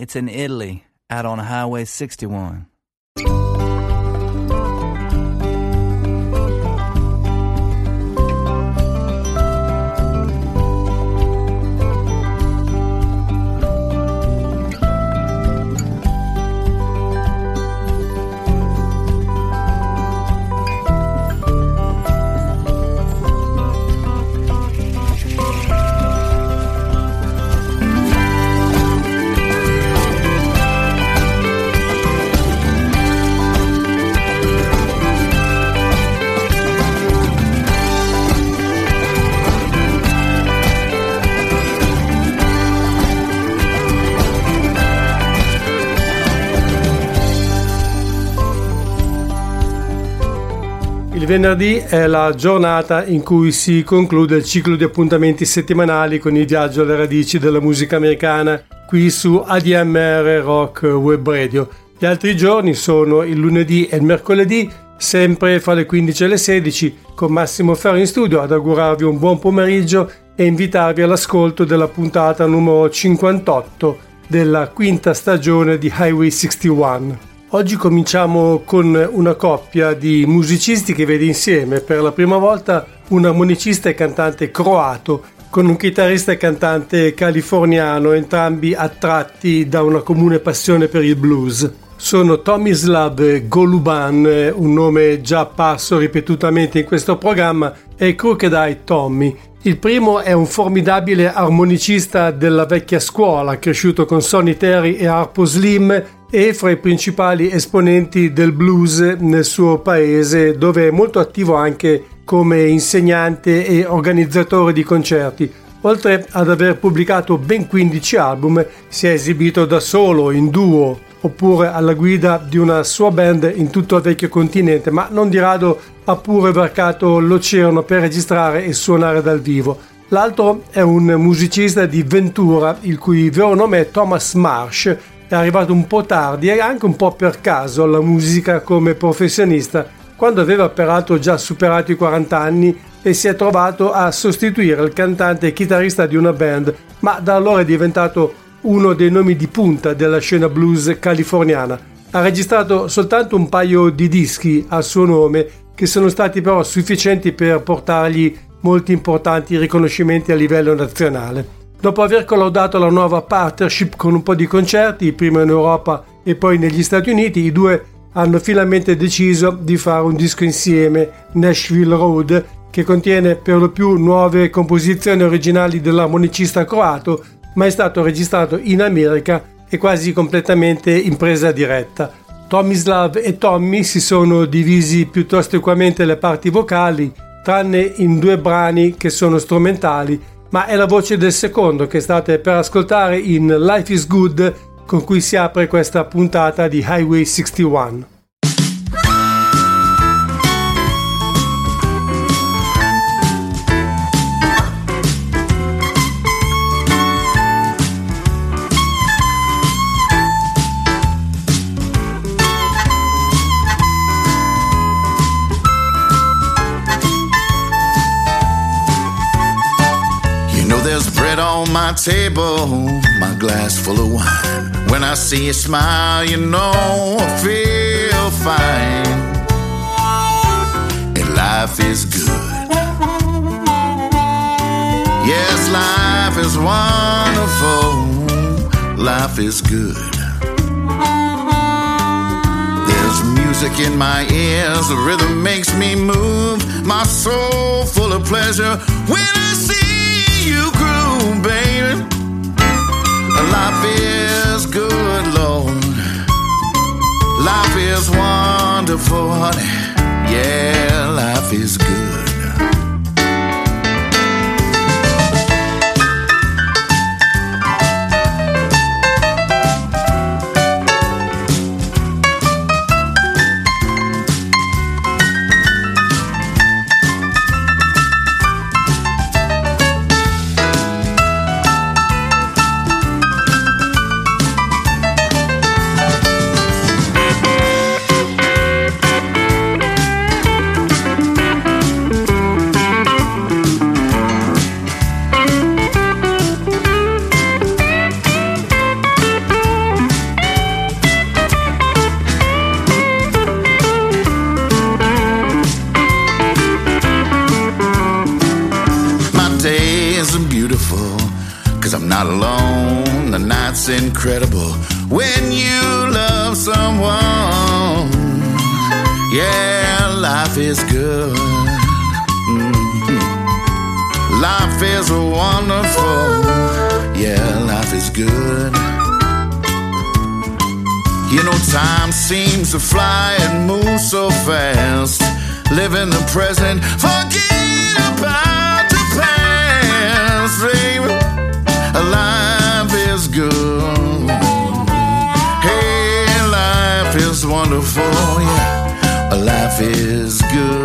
It's in Italy, out on Highway 61. Il venerdì è la giornata in cui si conclude il ciclo di appuntamenti settimanali con il viaggio alle radici della musica americana qui su ADMR Rock Web Radio. Gli altri giorni sono il lunedì e il mercoledì, sempre fra le 15 e le 16, con Massimo Ferro in studio ad augurarvi un buon pomeriggio e invitarvi all'ascolto della puntata numero 58 della quinta stagione di Highway 61. Oggi cominciamo con una coppia di musicisti che vede insieme per la prima volta un armonicista e cantante croato con un chitarrista e cantante californiano, entrambi attratti da una comune passione per il blues. Sono Tomislav Goluban, un nome già apparso ripetutamente in questo programma, e Crooked Eye Tommy. Il primo è un formidabile armonicista della vecchia scuola, cresciuto con Sonny Terry e Harpo Slim e fra i principali esponenti del blues nel suo paese, dove è molto attivo anche come insegnante e organizzatore di concerti. Oltre ad aver pubblicato ben 15 album, si è esibito da solo, in duo, oppure alla guida di una sua band in tutto il vecchio continente, ma non di rado ha pure varcato l'oceano per registrare e suonare dal vivo. L'altro è un musicista di Ventura, il cui vero nome è Thomas Marsh. È arrivato un po' tardi e anche un po' per caso alla musica come professionista, quando aveva peraltro già superato i 40 anni e si è trovato a sostituire il cantante e chitarrista di una band, ma da allora è diventato uno dei nomi di punta della scena blues californiana. Ha registrato soltanto un paio di dischi a suo nome, che sono stati però sufficienti per portargli molti importanti riconoscimenti a livello nazionale. Dopo aver collaudato la nuova partnership con un po' di concerti, prima in Europa e poi negli Stati Uniti, i due hanno finalmente deciso di fare un disco insieme, Nashville Road, che contiene per lo più nuove composizioni originali dell'armonicista croato, ma è stato registrato in America e quasi completamente in presa diretta. Tomislav e Tommy si sono divisi piuttosto equamente le parti vocali, tranne in 2 brani che sono strumentali, ma è la voce del secondo che state per ascoltare in Life is Good, con cui si apre questa puntata di Highway 61. My table, my glass full of wine. When I see you smile, you know I feel fine. And life is good. Yes, life is wonderful. Life is good. There's music in my ears, the rhythm makes me move. My soul full of pleasure when I see you groove, baby. Life is good, Lord. Life is wonderful, honey. Yeah, life is good. It's incredible when you love someone. Yeah, life is good. Life is wonderful. Yeah, life is good. You know, time seems to fly and move so fast. Live in the present, forget about the past, baby. Life is good. Hey, life is wonderful. Yeah, life is good.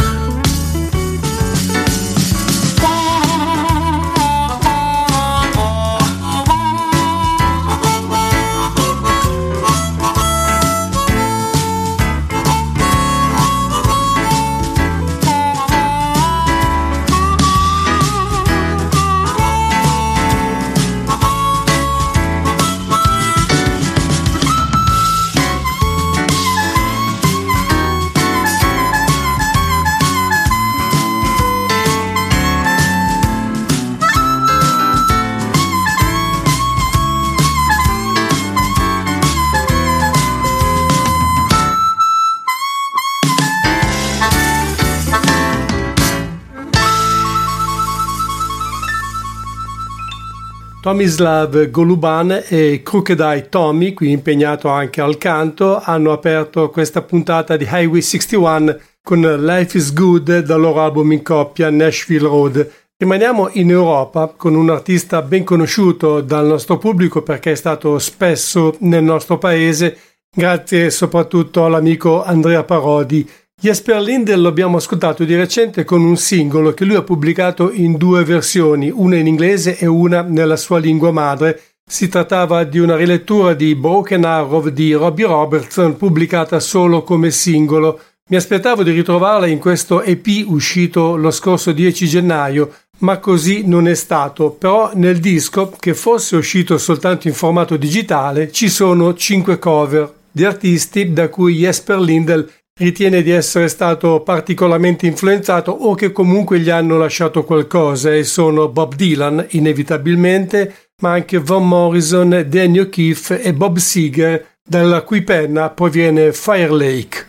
Tomislav Goluban e Crooked Eye Tommy, qui impegnato anche al canto, hanno aperto questa puntata di Highway 61 con Life is Good dal loro album in coppia Nashville Road. Rimaniamo in Europa con un artista ben conosciuto dal nostro pubblico perché è stato spesso nel nostro paese, grazie soprattutto all'amico Andrea Parodi. Jesper Lindell lo abbiamo ascoltato di recente con un singolo che lui ha pubblicato in due versioni, una in inglese e una nella sua lingua madre. Si trattava di una rilettura di Broken Arrow di Robbie Robertson pubblicata solo come singolo. Mi aspettavo di ritrovarla in questo EP uscito lo scorso 10 gennaio, ma così non è stato. Però nel disco, che fosse uscito soltanto in formato digitale, ci sono 5 cover di artisti da cui Jesper Lindell ritiene di essere stato particolarmente influenzato o che comunque gli hanno lasciato qualcosa, e sono Bob Dylan inevitabilmente, ma anche Van Morrison, Danny O'Keefe e Bob Seger, dalla cui penna proviene Fire Lake.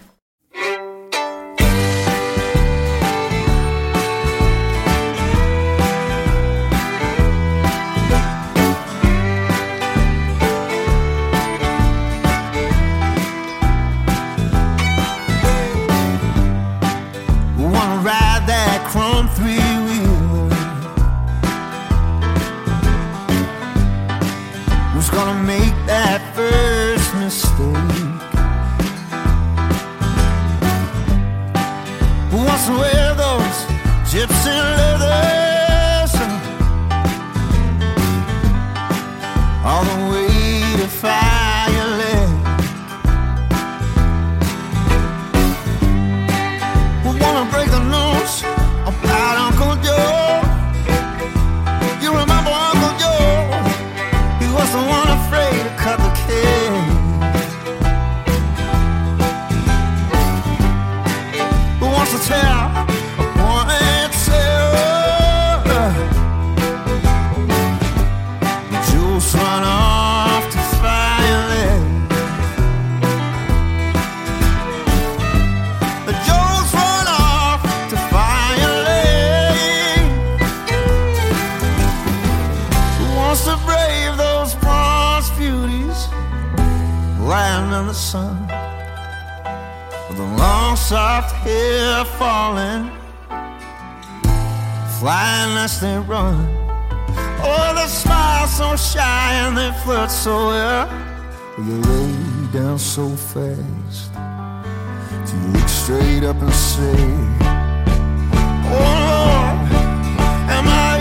So well, you lay down so fast to look straight up and say, oh Lord, am I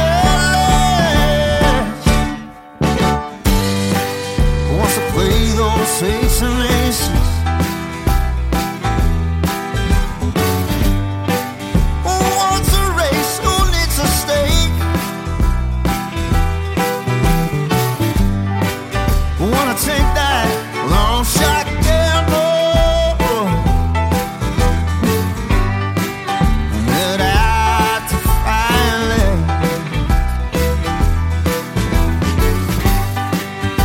here? Wants to play those aces and aces. Who wants a race? Who needs a stake? Take that long shot gamble and head out to Fire Lake.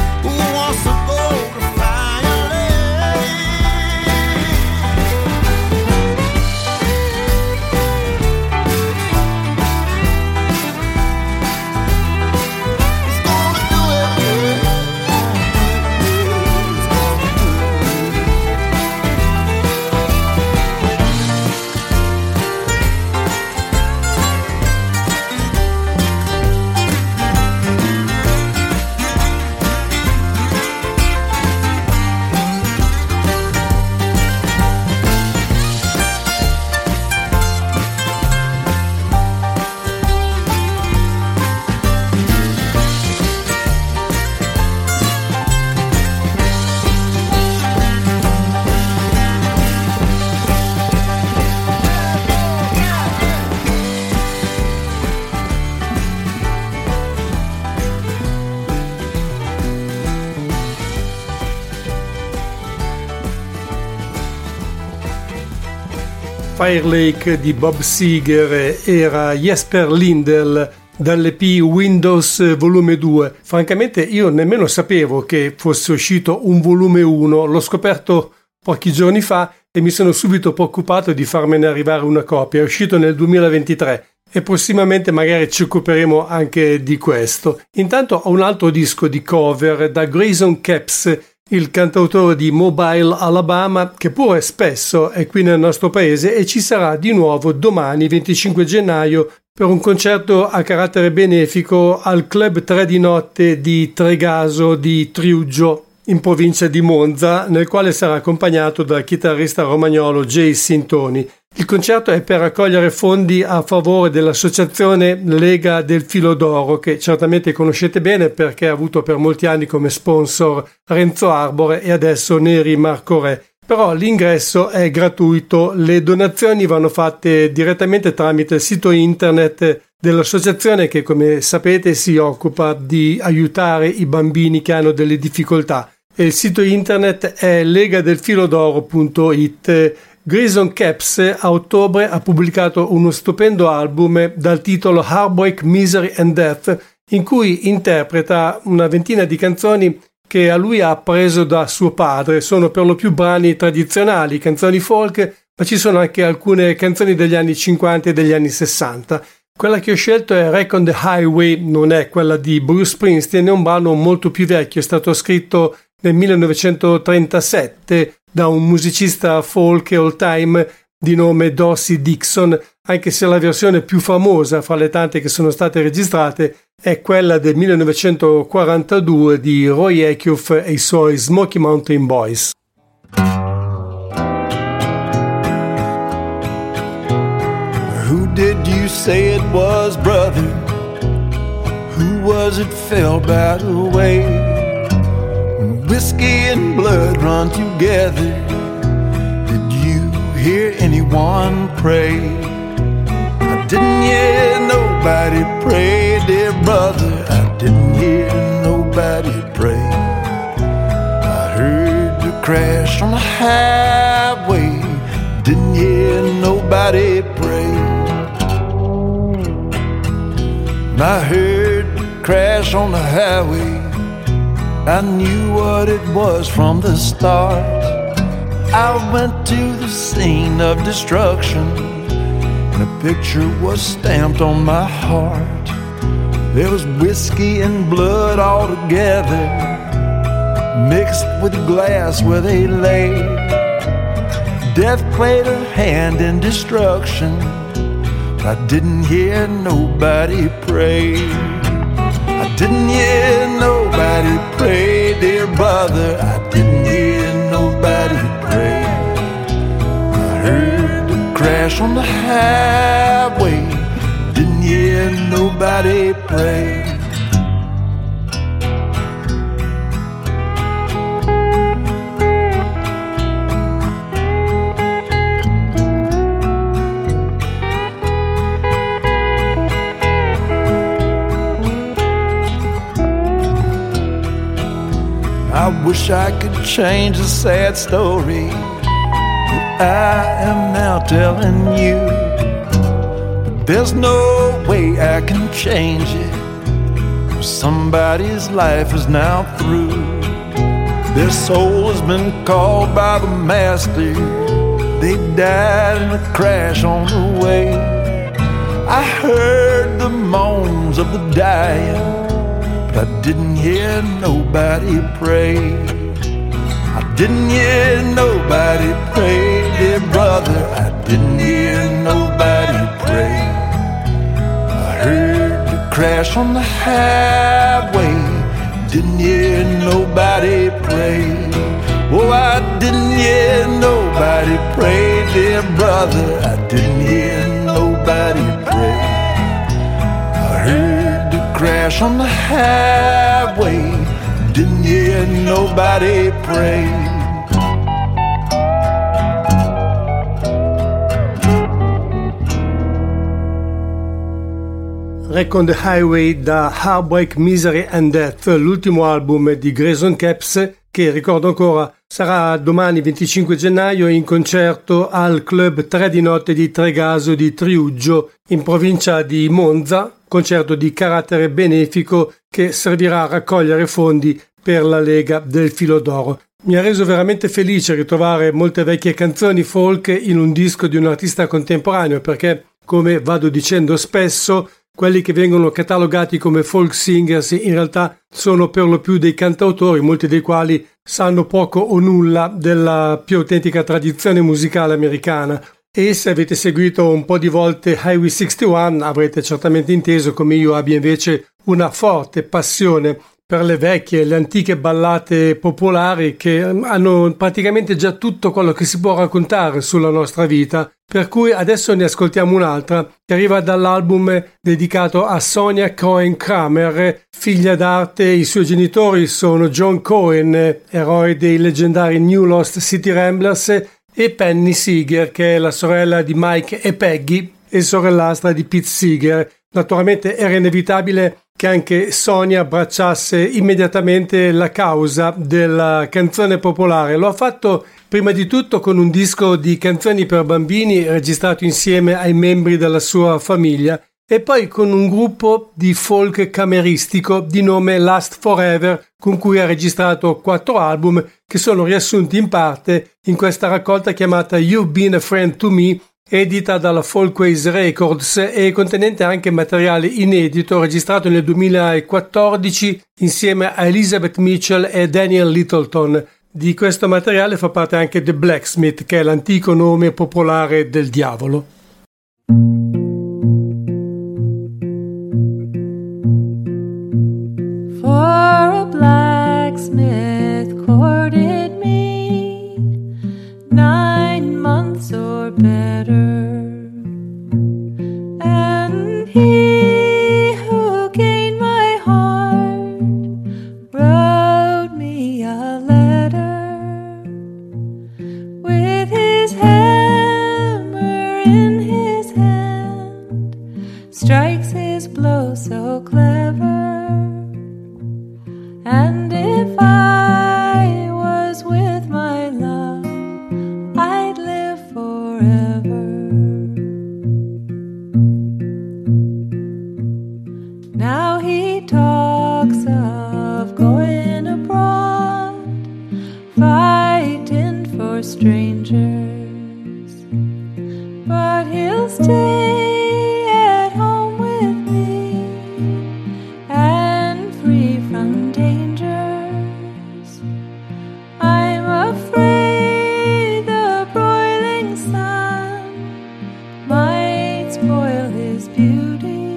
Fire Lake di Bob Seger era Jesper Lindell dall'EP Windows volume 2. Francamente io nemmeno sapevo che fosse uscito un volume 1, l'ho scoperto pochi giorni fa e mi sono subito preoccupato di farmene arrivare una copia. È uscito nel 2023 e prossimamente magari ci occuperemo anche di questo. Intanto ho un altro disco di cover da Grayson Capps, il cantautore di Mobile, Alabama, che pure spesso è qui nel nostro paese e ci sarà di nuovo domani 25 gennaio per un concerto a carattere benefico al Club 3 di notte di Tregaso di Triuggio in provincia di Monza, nel quale sarà accompagnato dal chitarrista romagnolo Jay Sintoni. Il concerto è per raccogliere fondi a favore dell'associazione Lega del Filo d'Oro, che certamente conoscete bene perché ha avuto per molti anni come sponsor Renzo Arbore e adesso Neri Marco Re. Però l'ingresso è gratuito, le donazioni vanno fatte direttamente tramite il sito internet dell'associazione che, come sapete, si occupa di aiutare i bambini che hanno delle difficoltà. E il sito internet è legadelfilodoro.it. Grayson Capps a ottobre ha pubblicato uno stupendo album dal titolo Heartbreak, Misery and Death, in cui interpreta una ventina di canzoni che a lui ha appreso da suo padre. Sono per lo più brani tradizionali, canzoni folk, ma ci sono anche alcune canzoni degli anni 50 e degli anni 60. Quella che ho scelto è Wreck on the Highway, non è quella di Bruce Springsteen, è un brano molto più vecchio, è stato scritto nel 1937 da un musicista folk old time di nome Dorsey Dixon, anche se la versione più famosa fra le tante che sono state registrate è quella del 1942 di Roy Acuff e i suoi Smoky Mountain Boys. Who did you say it was, brother? Who was it fell that way? When whiskey and blood run together, did you hear anyone pray? I didn't hear nobody pray, dear brother. I didn't hear nobody pray. I heard the crash on the highway, didn't hear nobody pray. I heard the crash on the highway, I knew what it was from the start. I went to the scene of destruction, and a picture was stamped on my heart. There was whiskey and blood all together, mixed with glass where they lay. Death played her hand in destruction, I didn't hear nobody pray. I didn't hear nobody pray, dear brother. I didn't hear nobody pray. I heard the crash on the highway, didn't hear nobody pray. I wish I could change the sad story that I am now telling you, but there's no way I can change it. Somebody's life is now through. Their soul has been called by the master. They died in a crash on the way. I heard the moans of the dying, but I didn't hear nobody pray. I didn't hear nobody pray, dear brother. I didn't hear nobody pray. I heard the crash on the highway, didn't hear nobody pray. Oh, I didn't hear nobody pray, dear brother. I didn't hear nobody pray. I heard the crash on the highway, didn't hear nobody pray. Wreck on the Highway da Heartbreak, Misery and Death, l'ultimo album di Grayson Capps, che, ricordo ancora, sarà domani 25 gennaio in concerto al Club 3 di notte di Tregaso di Triuggio in provincia di Monza, concerto di carattere benefico che servirà a raccogliere fondi per la Lega del Filo d'Oro. Mi ha reso veramente felice ritrovare molte vecchie canzoni folk in un disco di un artista contemporaneo, perché, come vado dicendo spesso, quelli che vengono catalogati come folk singers in realtà sono per lo più dei cantautori, molti dei quali sanno poco o nulla della più autentica tradizione musicale americana. E se avete seguito un po' di volte Highway 61 avrete certamente inteso come io abbia invece una forte passione per le vecchie, le antiche ballate popolari che hanno praticamente già tutto quello che si può raccontare sulla nostra vita, per cui adesso ne ascoltiamo un'altra che arriva dall'album dedicato a Sonia Cohen Kramer, figlia d'arte. I suoi genitori sono John Cohen, eroe dei leggendari New Lost City Ramblers, e Penny Seeger, che è la sorella di Mike e Peggy e sorellastra di Pete Seeger. Naturalmente era inevitabile che anche Sonia abbracciasse immediatamente la causa della canzone popolare. Lo ha fatto prima di tutto con un disco di canzoni per bambini registrato insieme ai membri della sua famiglia e poi con un gruppo di folk cameristico di nome Last Forever, con cui ha registrato 4 album che sono riassunti in parte in questa raccolta chiamata You've Been a Friend to Me, edita dalla Folkways Records e contenente anche materiale inedito registrato nel 2014 insieme a Elizabeth Mitchell e Daniel Littleton. Di questo materiale fa parte anche The Blacksmith, che è l'antico nome popolare del diavolo. For a blacksmith courted me 9 months or better, and he who gained my heart wrote me a letter with his hammer in his hand, strikes his blow so clever. And if I was with my love, I'd live forever. Now he talks of going abroad, fighting for strangers, but he'll stay at home with me and free from dangers. I'm afraid the broiling sun might spoil his beauty,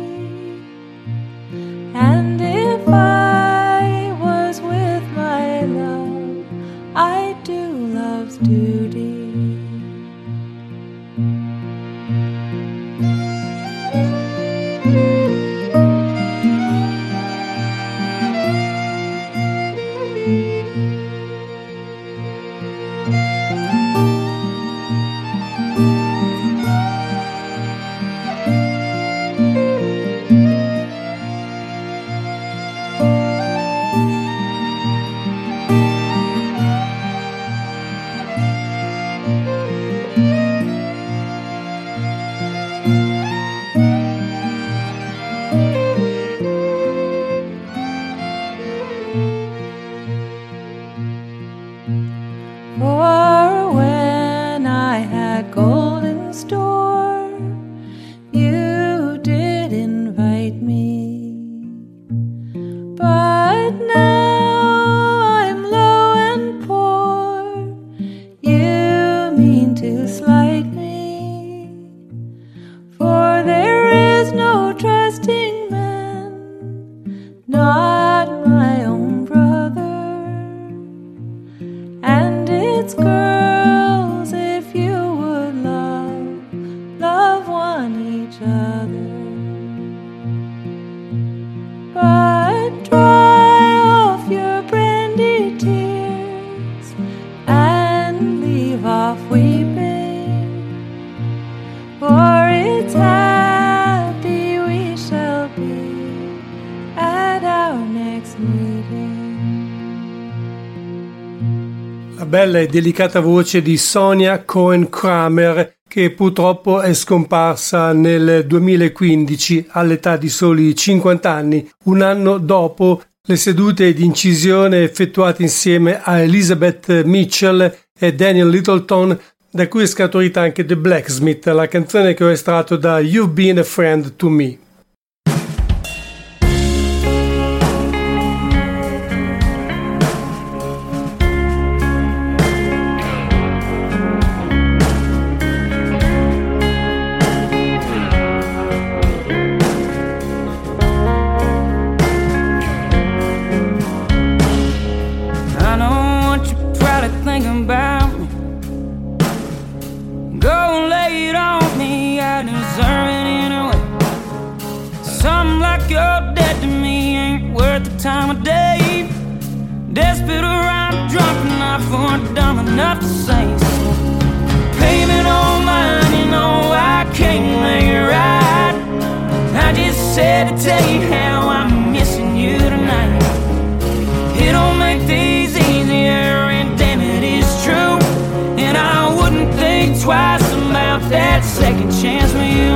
and if I was with my love, I'd do love's duty. For when I had gold in store, you did invite me, but now I'm low and poor, you mean to slight me, for there is no trusting man, not my own brother. And it's girls, if you would love one each other. But dry off your brandy tears and leave off weeping, for it's happy we shall be at our next meeting. la bella e delicata voce di Sonia Cohen-Kramer, che purtroppo è scomparsa nel 2015 all'età di soli 50 anni, un anno dopo le sedute di incisione effettuate insieme a Elizabeth Mitchell e Daniel Littleton, da cui è scaturita anche The Blacksmith, la canzone che ho estratto da You've Been a Friend to Me. Time of day, desperate or I'm drunk enough or dumb enough to say so. Payment on mine, you know I can't make it right. I just said to tell you how I'm missing you tonight. It don't make things easier, and damn it is true. And I wouldn't think twice about that second chance with you.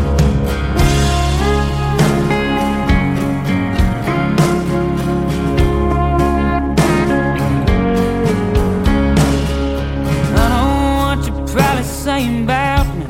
Saying about me,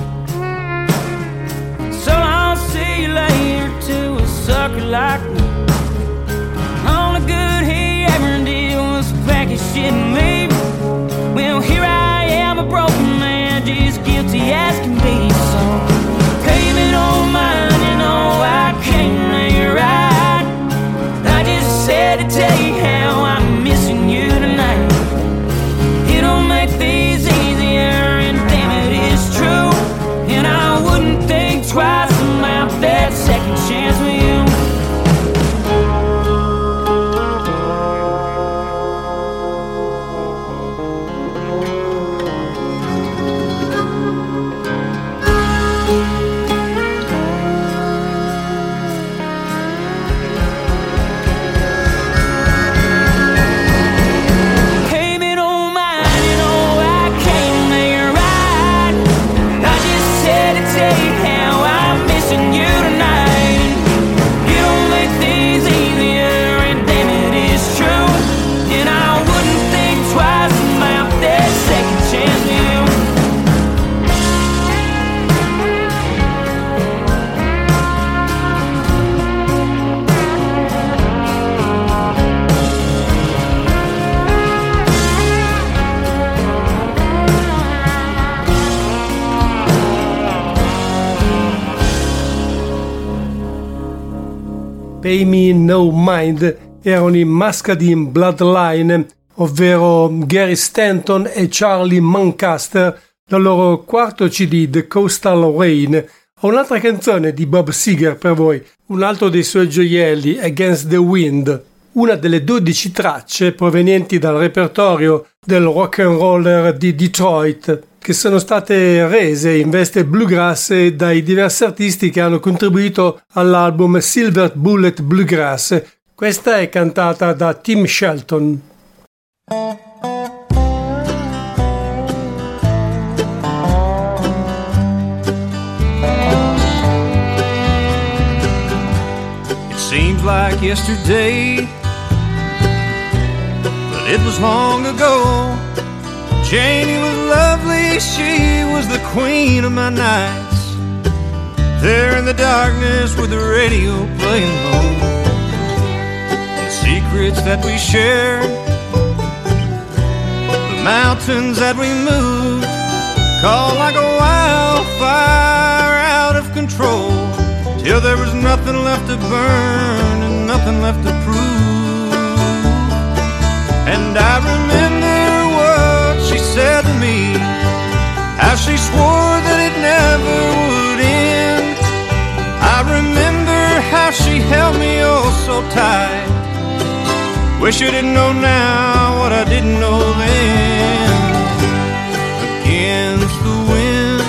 so I'll see you later to a sucker like me. All the good he ever did was pack his shit and leave. Well, here I am, a broken man, just guilty as can be. So, payment on mine, you know I can't make it right. I just said to tell you how I'm missing you tonight. It don't make these easier, and true, and I wouldn't think twice about that second chance with you. Pay Me No Mind erano i Muscadine Bloodline, ovvero Gary Stanton e Charlie Muncaster, dal loro quarto CD The Coastal Rain. Ho un'altra canzone di Bob Seger per voi, un altro dei suoi gioielli, Against the Wind, una delle 12 tracce provenienti dal repertorio del rock and roller di Detroit, che sono state rese in veste bluegrass dai diversi artisti che hanno contribuito all'album Silver Bullet Bluegrass. Questa è cantata da Tim Shelton. It seems like yesterday, but it was long ago. Janie was lovely, she was the queen of my nights. There in the darkness with the radio playing low, the secrets that we shared, the mountains that we moved, called like a wildfire out of control, till there was nothing left to burn and nothing left to prove. And I remember she said to me, how she swore that it never would end. I remember how she held me oh so tight. Wish I didn't know now what I didn't know then. Against the wind,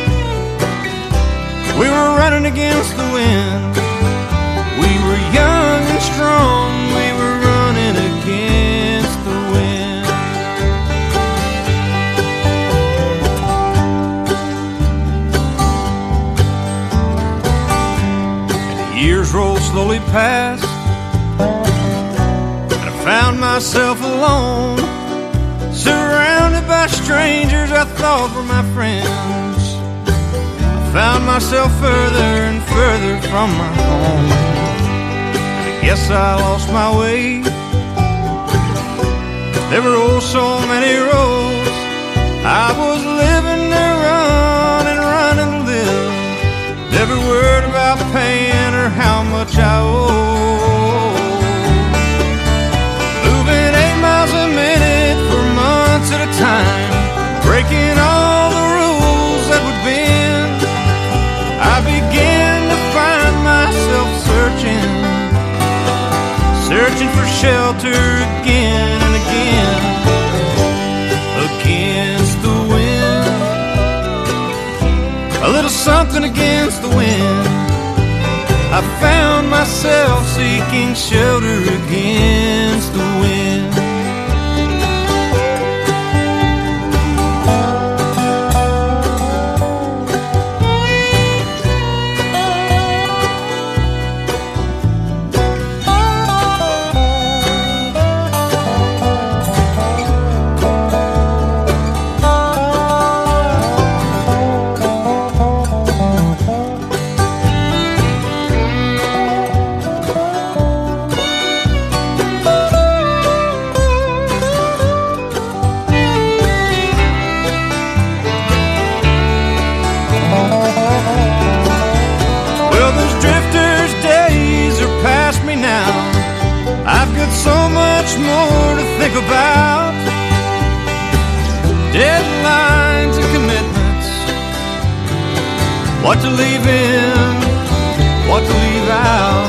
we were running against the wind. We were young and strong, we were running against the wind. slowly passed, and I found myself alone, surrounded by strangers I thought were my friends. I found myself further and further from my home. I guess I lost my way. There were oh so many roads I was living to run and running to live. Every word about paying or how much I owe. Moving 8 miles a minute for months at a time, breaking all the rules that would bend. I began to find myself searching for shelter again and again, against the wind. A little something against the wind. I found myself seeking shelter against the wind. So much more to think about. Deadlines and commitments, what to leave in, what to leave out.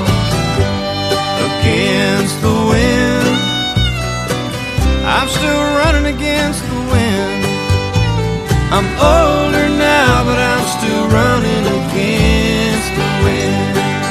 Against the wind, I'm still running against the wind. I'm older now, but I'm still running against the wind.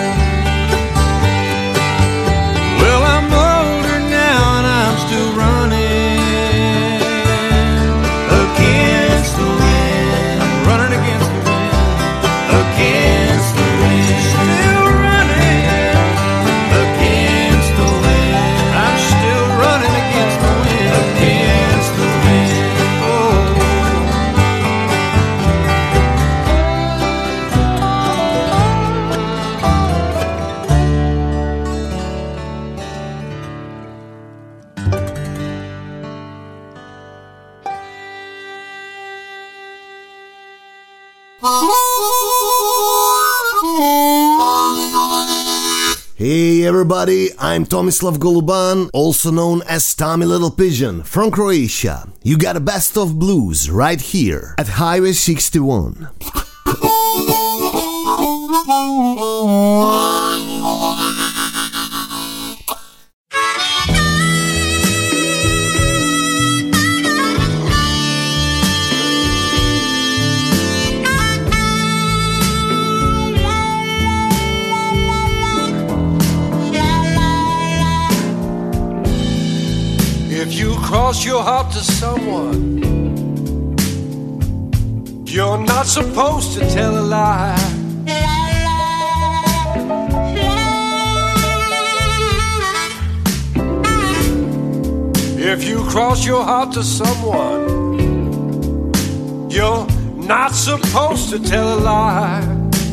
Well, I'm older now and I'm still running against the wind. I'm running against the wind, against the wind. Still running against the wind. I'm still running against the wind, against the wind. Oh. Hey everybody, I'm Tomislav Goluban, also known as Tommy Little Pigeon, from Croatia. You got a best of blues right here at Highway 61. If you cross your heart to someone, you're not supposed to tell a lie. If you cross your heart to someone, you're not supposed to tell a lie.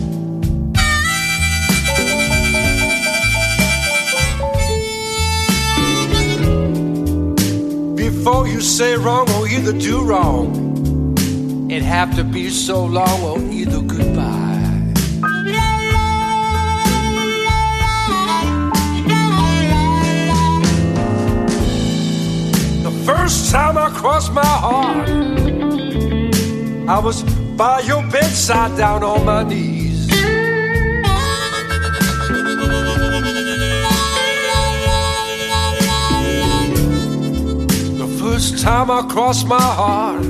Before you say wrong or either do wrong, it'd have to be so long or either goodbye. The first time I crossed my heart, I was by your bedside down on my knees. First time I crossed my heart,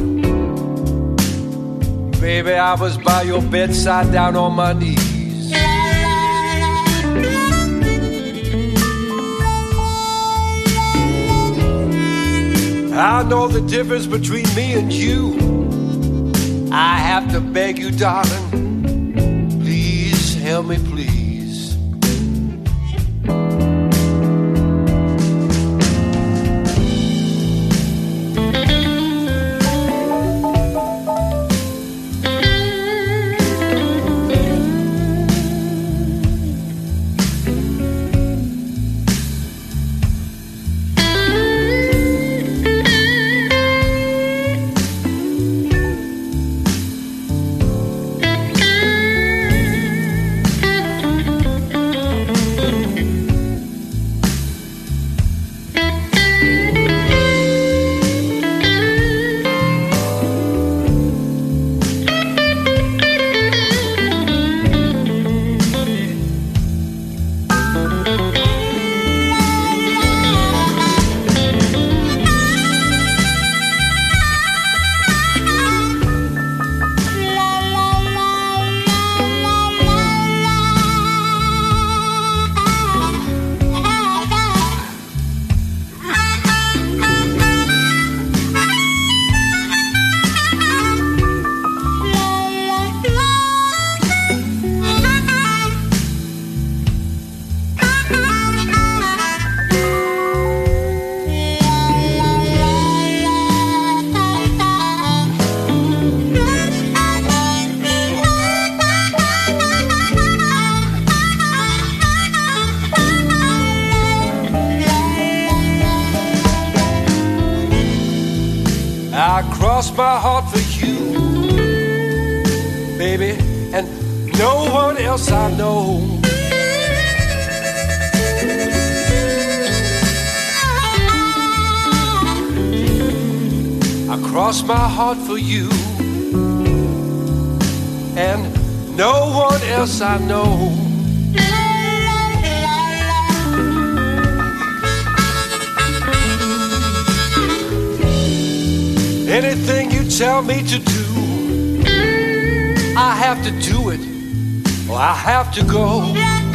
baby, I was by your bedside down on my knees. I know the difference between me and you. I have to beg you, darling, please help me, please. I cross my heart for you, baby, and no one else I know. I cross my heart for you, and no one else I know. Anything you tell me to do, I have to do it, or I have to go.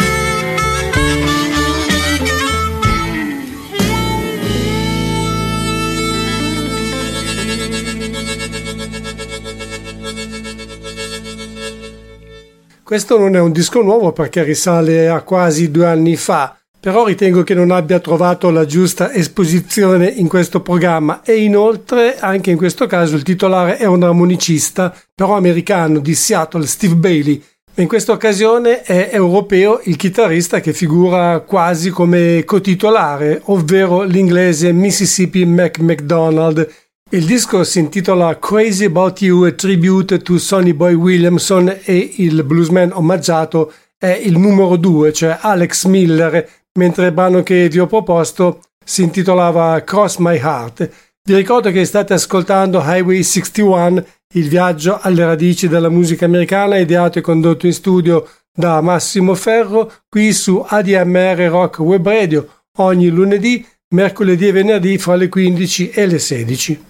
Questo non è un disco nuovo perché risale a quasi 2 anni fa, però ritengo che non abbia trovato la giusta esposizione in questo programma e inoltre anche in questo caso il titolare è un armonicista, però americano, di Seattle, Steve Bailey, ma in questa occasione è europeo il chitarrista che figura quasi come cotitolare, ovvero l'inglese Mississippi Mac McDonald. Il disco si intitola Crazy About You, a tribute to Sonny Boy Williamson, e il bluesman omaggiato è il numero 2, cioè Alex Miller, mentre il brano che vi ho proposto si intitolava Cross My Heart. Vi ricordo che state ascoltando Highway 61, il viaggio alle radici della musica americana, ideato e condotto in studio da Massimo Ferro, qui su ADMR Rock Web Radio, ogni lunedì, mercoledì e venerdì fra le 15 e le 16.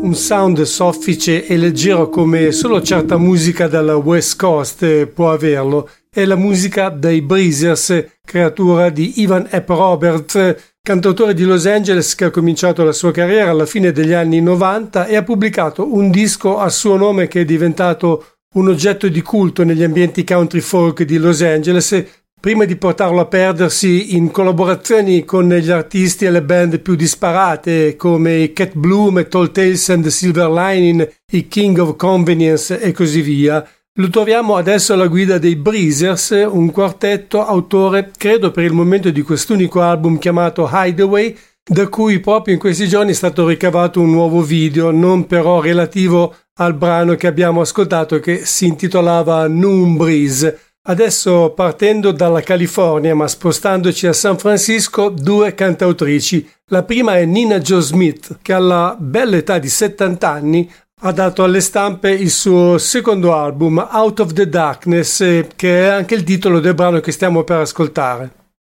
un sound soffice e leggero come solo certa musica dalla West Coast può averlo. È la musica dei Breezers, creatura di Ivan Epp Roberts, cantautore di Los Angeles che ha cominciato la sua carriera alla fine degli anni 90 e ha pubblicato un disco a suo nome che è diventato un oggetto di culto negli ambienti country folk di Los Angeles, prima di portarlo a perdersi in collaborazioni con gli artisti e le band più disparate come i Cat Bloom, Tall Tales and the Silver Lining, i King of Convenience e così via. Lo troviamo adesso alla guida dei Breezers, un quartetto autore, credo per il momento, di quest'unico album chiamato Hideaway, da cui proprio in questi giorni è stato ricavato un nuovo video, non però relativo al brano che abbiamo ascoltato che si intitolava Noon Breeze. Adesso, partendo dalla California ma spostandoci a San Francisco, due cantautrici. La prima è Nina Joe Smith, che alla bella età di 70 anni ha dato alle stampe il suo secondo album, Out of the Darkness, che è anche il titolo del brano che stiamo per ascoltare.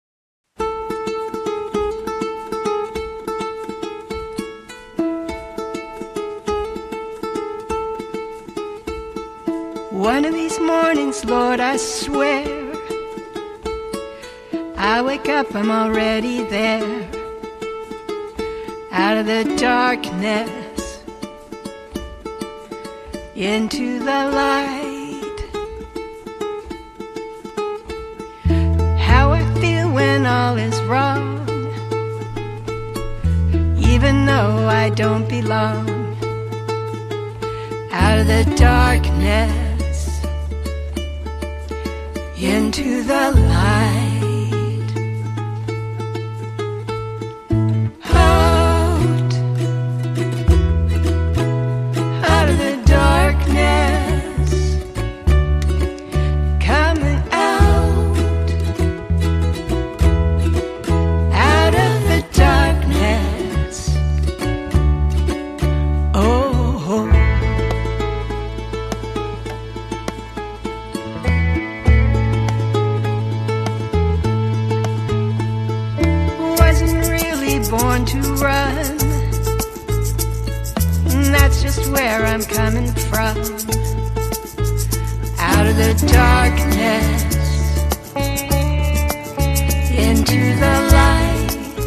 One of these mornings, Lord, I swear, I wake up, I'm already there, out of the darkness, into the light. How I feel when all is wrong, even though I don't belong, out of the darkness, into the light. Out of the darkness, coming out of the darkness. Oh, wasn't really born to run. That's just where I'm coming from. Out of the darkness, into the light.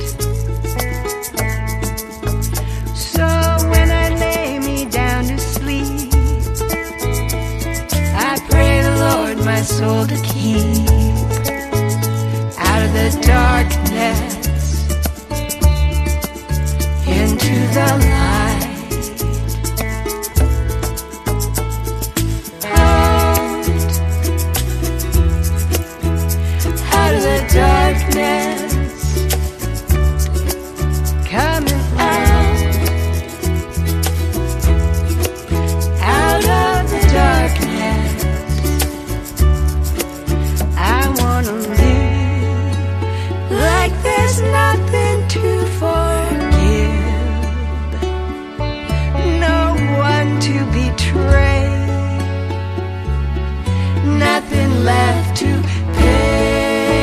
So when I lay me down to sleep, I pray the Lord my soul to keep. Out of the darkness, into the light. Darkness, coming out of the darkness. I wanna live like there's nothing to forgive, no one to betray, nothing left to pay.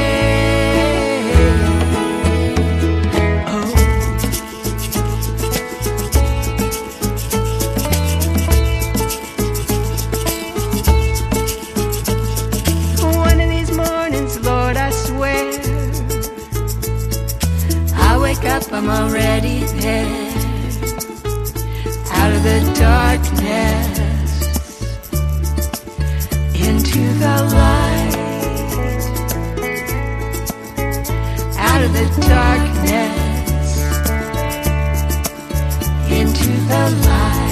I'm already there, out of the darkness, into the light, out of the darkness, into the light.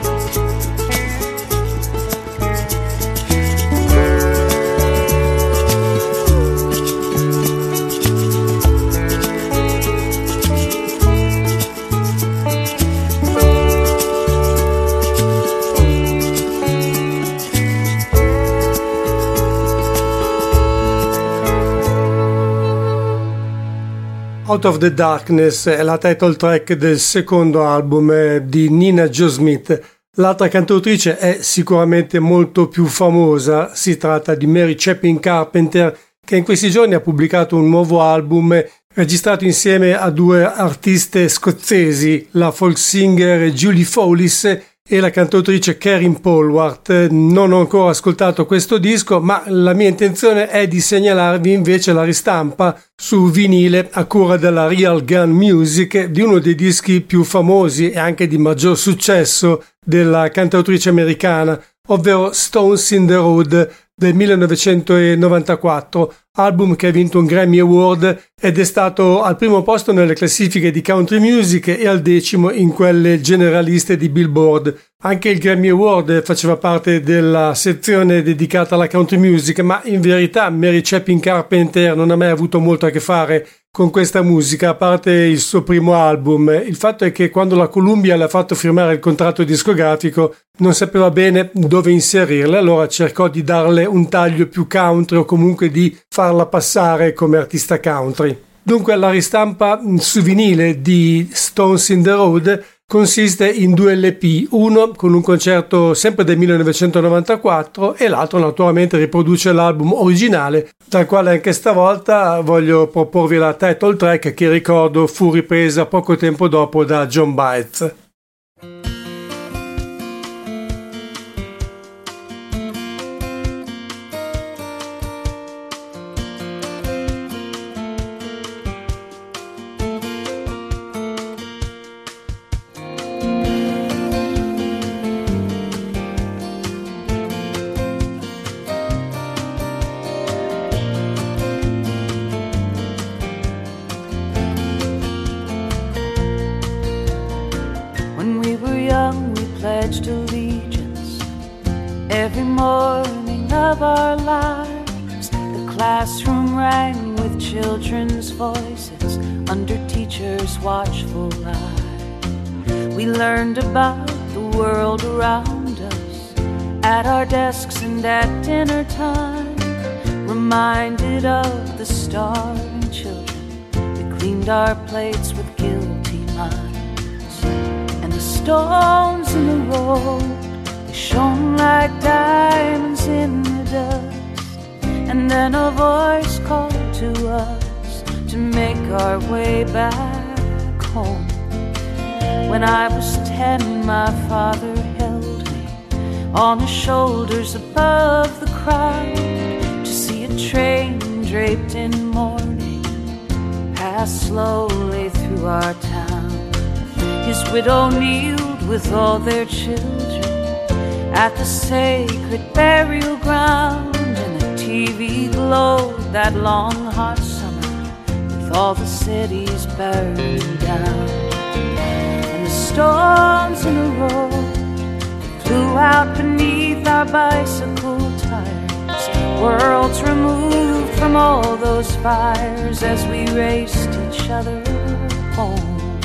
Out of the Darkness è la title track del secondo album di Nina Joe Smith. L'altra cantautrice è sicuramente molto più famosa, si tratta di Mary Chapin Carpenter, che in questi giorni ha pubblicato un nuovo album registrato insieme a due artiste scozzesi, la folk singer Julie Fowlis e la cantautrice Karen Polwart. Non ho ancora ascoltato questo disco, ma la mia intenzione è di segnalarvi invece la ristampa su vinile a cura della Real Gun Music di uno dei dischi più famosi e anche di maggior successo della cantautrice americana, ovvero Stones in the Road del 1994, album che ha vinto un Grammy Award ed è stato al primo posto nelle classifiche di country music e al 10° in quelle generaliste di Billboard. Anche il Grammy Award faceva parte della sezione dedicata alla country music, ma in verità Mary Chapin Carpenter non ha mai avuto molto a che fare con questa musica, a parte il suo primo album. Il fatto è che quando la Columbia le ha fatto firmare il contratto discografico non sapeva bene dove inserirla, allora cercò di darle un taglio più country o comunque di farla passare come artista country. Dunque la ristampa su vinile di Stones in the Road consiste in 2 LP, uno con un concerto sempre del 1994 e l'altro naturalmente riproduce l'album originale, dal quale anche stavolta voglio proporvi la title track che ricordo fu ripresa poco tempo dopo da John Baez. Allegiance every morning of our lives. The classroom rang with children's voices under teachers' watchful eye. We learned about the world around us at our desks and at dinner time, reminded of the starving children. We cleaned our plates with guilty minds, and the stones in the road, they shone like diamonds in the dust. And then a voice called to us to make our way back home. When I was 10, my father held me on his shoulders above the crowd to see a train draped in mourning pass slowly through our town. His widow kneeled with all their children at the sacred burial ground, and the TV glowed that long hot summer with all the cities burning down. And the storms in the road flew out beneath our bicycle tires, worlds removed from all those fires as we raced each other home.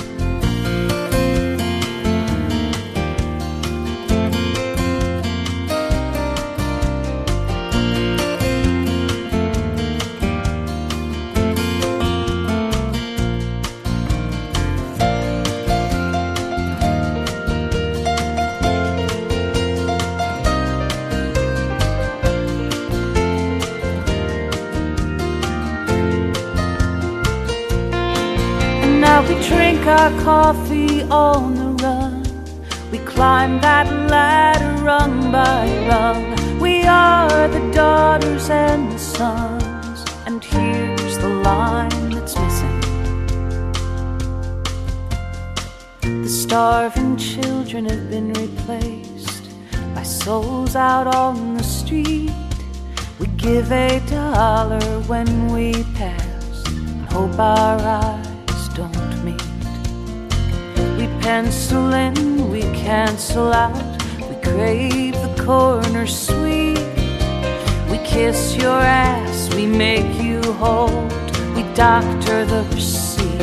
We drink our coffee on the run. We climb that ladder rung by rung. We are the daughters and the sons. And here's the line that's missing. The starving children have been replaced by souls out on the street. We give $1 when we pass and hope our eyes don't meet. We pencil in, we cancel out, we crave the corner sweet. We kiss your ass, we make you hold, we doctor the receipt.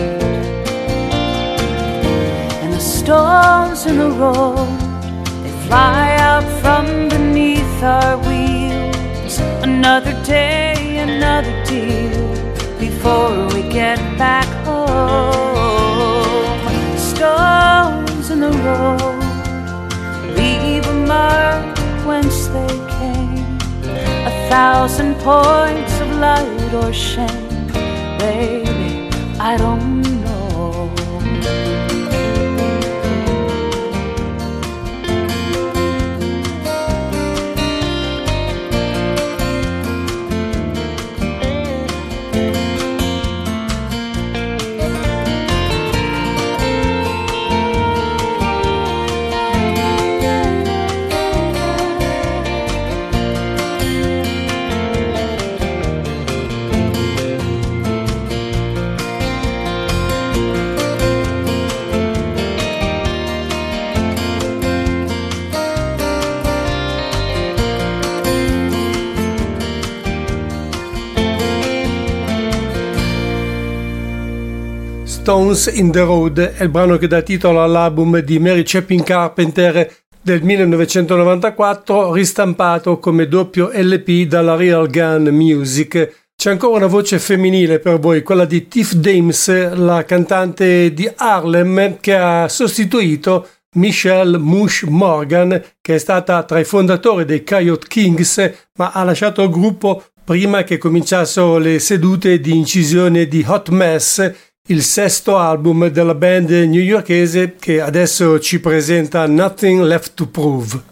And the stones in the road, they fly out from beneath our wheels. Another day, another deal before we get back home. Stones in the road leave a mark whence they came, 1,000 points of light or shame. Baby, I don't know. Stones in the Road è il brano che dà titolo all'album di Mary Chapin Carpenter del 1994, ristampato come doppio LP dalla Real Gun Music. C'è ancora una voce femminile per voi, quella di Tiff Dames, la cantante di Harlem, che ha sostituito Michelle Mush Morgan, che è stata tra i fondatori dei Coyote Kings, ma ha lasciato il gruppo prima che cominciassero le sedute di incisione di Hot Mess, il sesto album della band newyorkese che adesso ci presenta Nothing Left to Prove.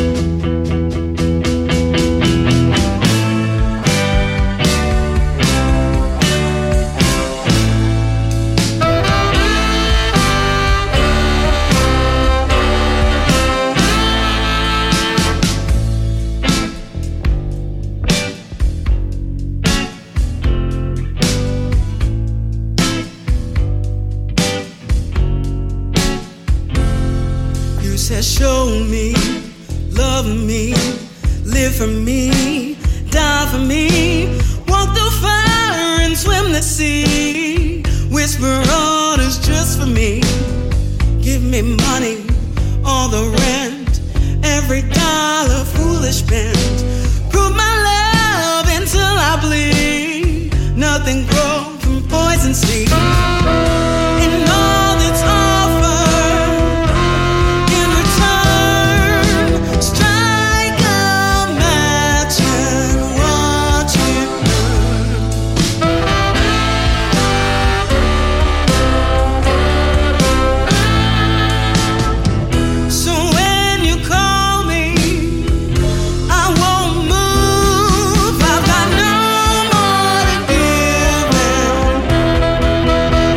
Show me, love me, live for me, die for me, walk through fire and swim the sea, whisper orders just for me, give me money, all the rent, every dollar foolish spent, prove my love until I bleed, nothing grows from poison seed, and all that's offered. Give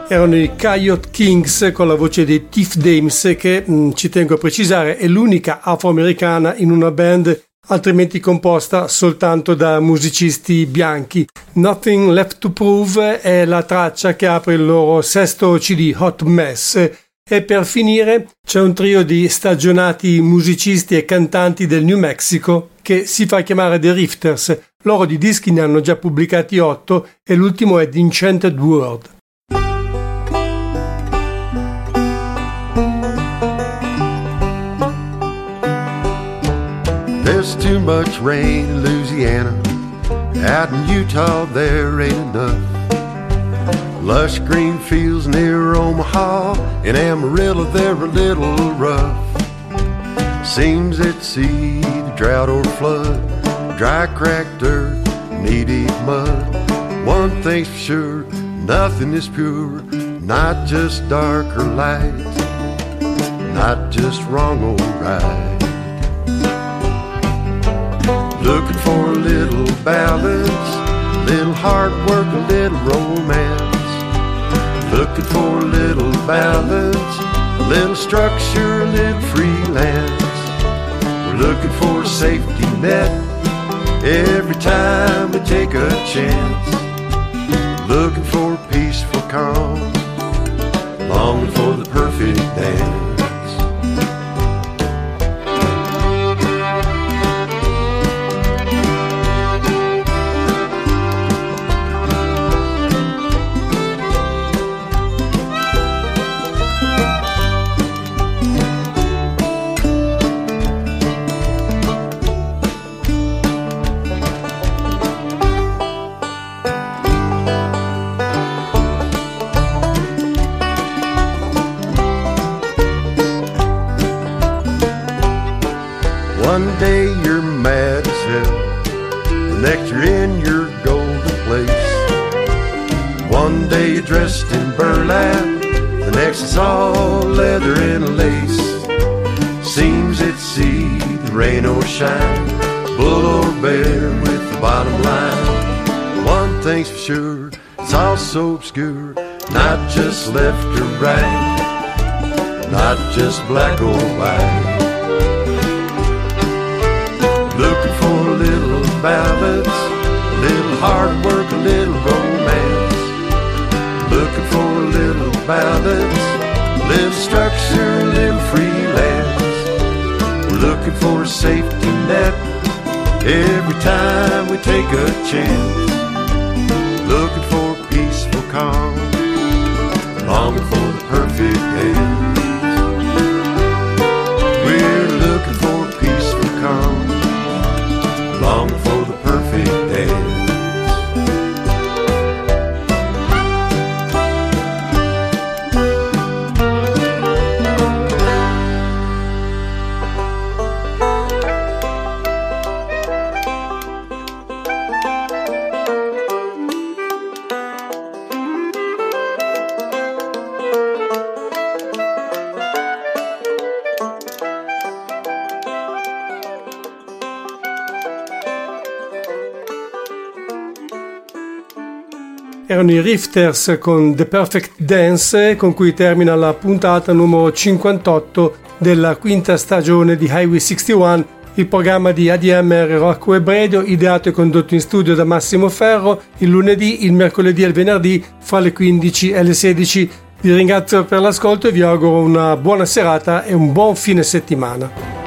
Erano i Coyote Kings con la voce di Tiff Dames, che ci tengo a precisare è l'unica afroamericana in una band altrimenti composta soltanto da musicisti bianchi. Nothing Left to Prove è la traccia che apre il loro sesto CD Hot Mess. E per finire c'è un trio di stagionati musicisti e cantanti del New Mexico che si fa chiamare The Rifters. Loro di dischi ne hanno già pubblicati 8 e l'ultimo è The Enchanted World. There's too much rain in Louisiana. Out in Utah there ain't enough. Lush green fields near Omaha. In Amarillo they're a little rough. Seems at sea, the drought or flood, dry cracked earth, knee-deep mud. One thing's for sure, nothing is pure. Not just dark or light, not just wrong or right. Looking for a little balance, a little hard work, a little romance. Looking for a little balance, a little structure, a little freelance. We're looking for a safety net every time we take a chance. Looking for peaceful calm, longing for the perfect dance. One day you're mad as hell, the next you're in your golden place. One day you're dressed in burlap, the next it's all leather and lace. Seems at sea, the rain or shine, bull or bear with the bottom line. One thing's for sure, it's all so obscure, not just left or right, not just black or white. Looking for a little balance, a little hard work, a little romance. Looking for a little balance, a little structure, a little freelance. We're looking for a safety net every time we take a chance. Looking for peaceful calm, longing for the perfect dance. We're looking for peaceful calm, long for the perfect dance. Erano i Rifters con The Perfect Dance, con cui termina la puntata numero 58 della quinta stagione di Highway 61, il programma di ADMR Rock Web Radio, ideato e condotto in studio da Massimo Ferro il lunedì, il mercoledì e il venerdì fra le 15 e le 16. Vi ringrazio per l'ascolto e vi auguro una buona serata e un buon fine settimana.